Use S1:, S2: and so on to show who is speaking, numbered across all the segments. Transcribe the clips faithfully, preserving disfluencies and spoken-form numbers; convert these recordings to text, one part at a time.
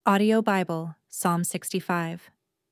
S1: Audio Bible, Psalm sixty-five.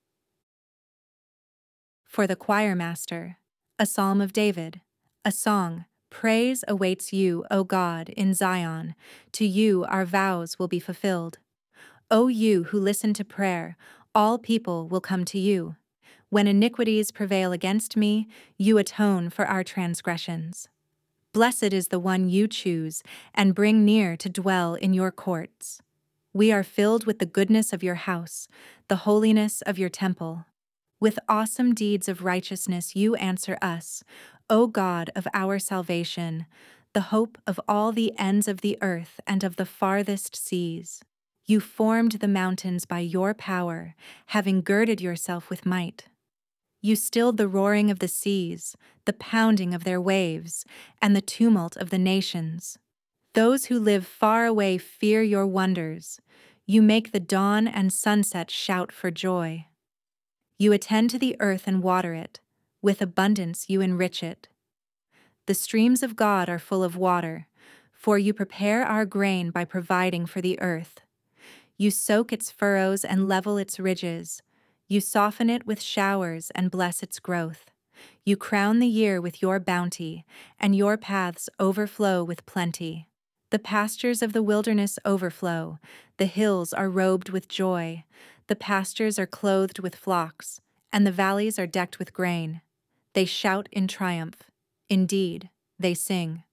S1: For the choir master, a psalm of David, a song. Praise awaits you, O God, in Zion. To you our vows will be fulfilled. O you who listen to prayer, all people will come to you. When iniquities prevail against me, you atone for our transgressions. Blessed is the one you choose and bring near to dwell in your courts. We are filled with the goodness of your house, the holiness of your temple. With awesome deeds of righteousness you answer us, O God of our salvation, the hope of all the ends of the earth and of the farthest seas. You formed the mountains by your power, having girded yourself with might. You stilled the roaring of the seas, the pounding of their waves, and the tumult of the nations. Those who live far away fear your wonders. You make the dawn and sunset shout for joy. You attend to the earth and water it. With abundance you enrich it. The streams of God are full of water, for you prepare our grain by providing for the earth. You soak its furrows and level its ridges. You soften it with showers and bless its growth. You crown the year with your bounty, and your paths overflow with plenty. The pastures of the wilderness overflow. The hills are robed with joy. The pastures are clothed with flocks, and the valleys are decked with grain. They shout in triumph. Indeed, they sing.